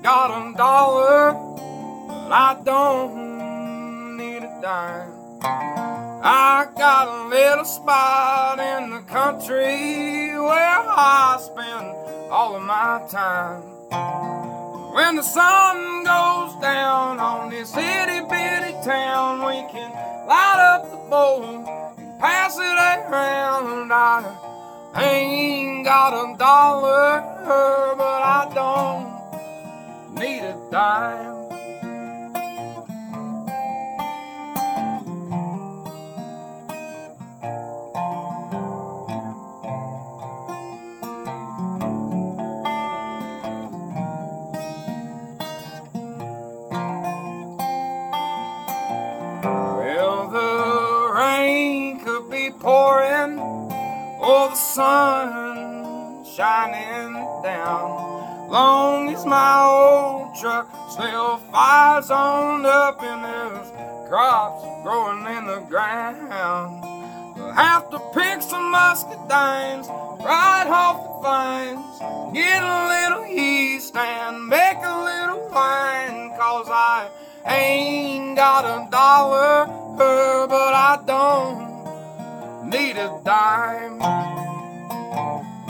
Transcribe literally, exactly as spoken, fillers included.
got a dollar, but I don't need a dime. I got a little spot in the country where I spend all of my time. When the sun goes down on this itty bitty town, we can light up the bowl and pass it around. I ain't got a dollar, but I don't need a dime. Well, the rain could be pouring or the sun shining down, long as my old truck still fires on up and there's crops growing in the ground. I'll have to pick some muscadines right off the vines, get a little yeast and make a little wine, 'cause I ain't got a dollar, but I don't need a dime.